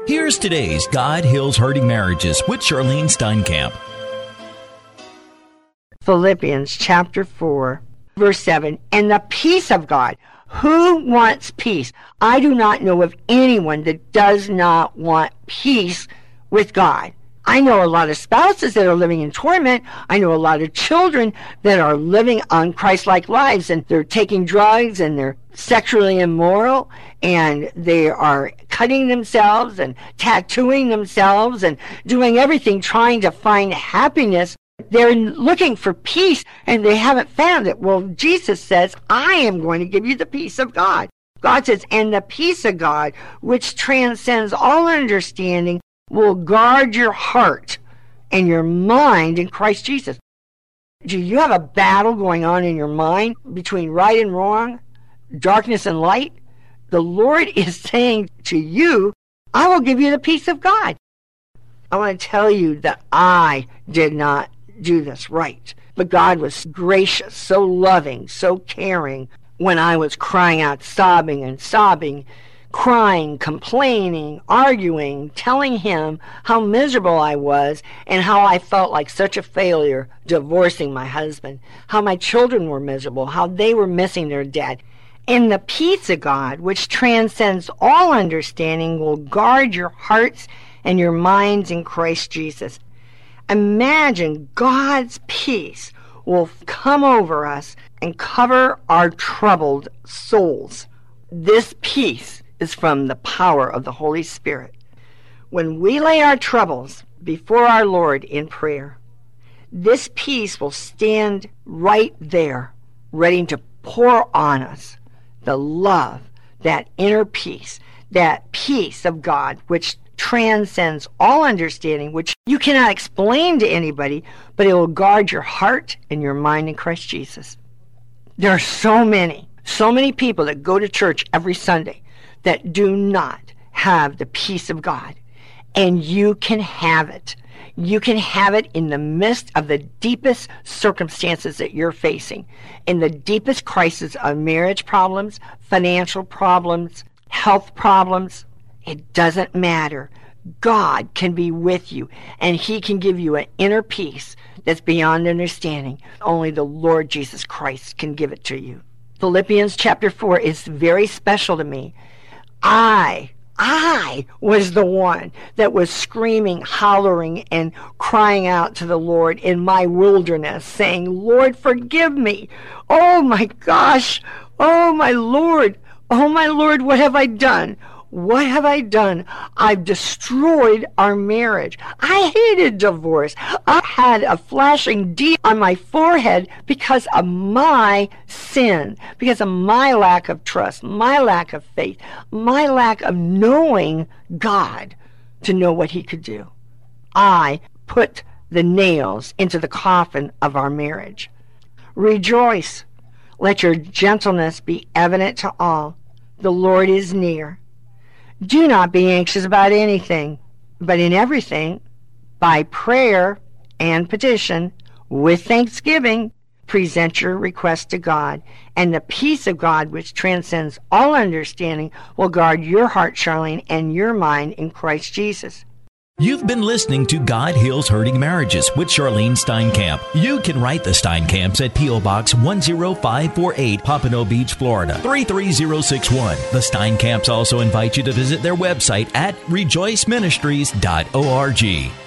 Here's today's God Heals Hurting Marriages with Charlene Steinkamp. Philippians chapter 4, verse 7, and the peace of God. Who wants peace? I do not know of anyone that does not want peace with God. I know a lot of spouses that are living in torment. I know a lot of children that are living unchristlike lives, and they're taking drugs, and they're sexually immoral, and they are cutting themselves and tattooing themselves and doing everything trying to find happiness. They're looking for peace, and they haven't found it. Well, Jesus says, I am going to give you the peace of God. God says, and the peace of God, which transcends all understanding, will guard your heart and your mind in Christ Jesus. Do you have a battle going on in your mind between right and wrong, darkness and light? The Lord is saying to you, I will give you the peace of God. I want to tell you that I did not do this right, but God was gracious, so loving, so caring when I was crying out, sobbing, crying, complaining, arguing, telling him how miserable I was and how I felt like such a failure divorcing my husband, how my children were miserable, how they were missing their dad. And the peace of God, which transcends all understanding, will guard your hearts and your minds in Christ Jesus. Imagine God's peace will come over us and cover our troubled souls. This peace is from the power of the Holy Spirit. When we lay our troubles before our Lord in prayer, this peace will stand right there, ready to pour on us the love, that inner peace, that peace of God, which transcends all understanding, which you cannot explain to anybody, but it will guard your heart and your mind in Christ Jesus. There are so many people that go to church every Sunday that do not have the peace of God, and you can have it. You can have it in the midst of the deepest circumstances that you're facing, in the deepest crisis of marriage problems, financial problems, health problems. It doesn't matter. God can be with you, and he can give you an inner peace that's beyond understanding. Only the Lord Jesus Christ can give it to you. Philippians chapter 4 is very special to me. I was the one that was screaming, hollering, and crying out to the Lord in my wilderness, saying, Lord, forgive me. Oh my gosh. Oh my Lord, what have I done? What have I done? I've destroyed our marriage. I hated divorce. I had a flashing D on my forehead because of my sin, because of my lack of trust, my lack of faith, my lack of knowing God to know what he could do. I put the nails into the coffin of our marriage. Rejoice. Let your gentleness be evident to all. The Lord is near. Do not be anxious about anything, but in everything, by prayer and petition, with thanksgiving, present your request to God, and the peace of God, which transcends all understanding, will guard your heart, Charlene, and your mind in Christ Jesus. You've been listening to God Heals Hurting Marriages with Charlene Steinkamp. You can write the Steinkamps at P.O. Box 10548, Pompano Beach, Florida, 33061. The Steinkamps also invite you to visit their website at rejoiceministries.org.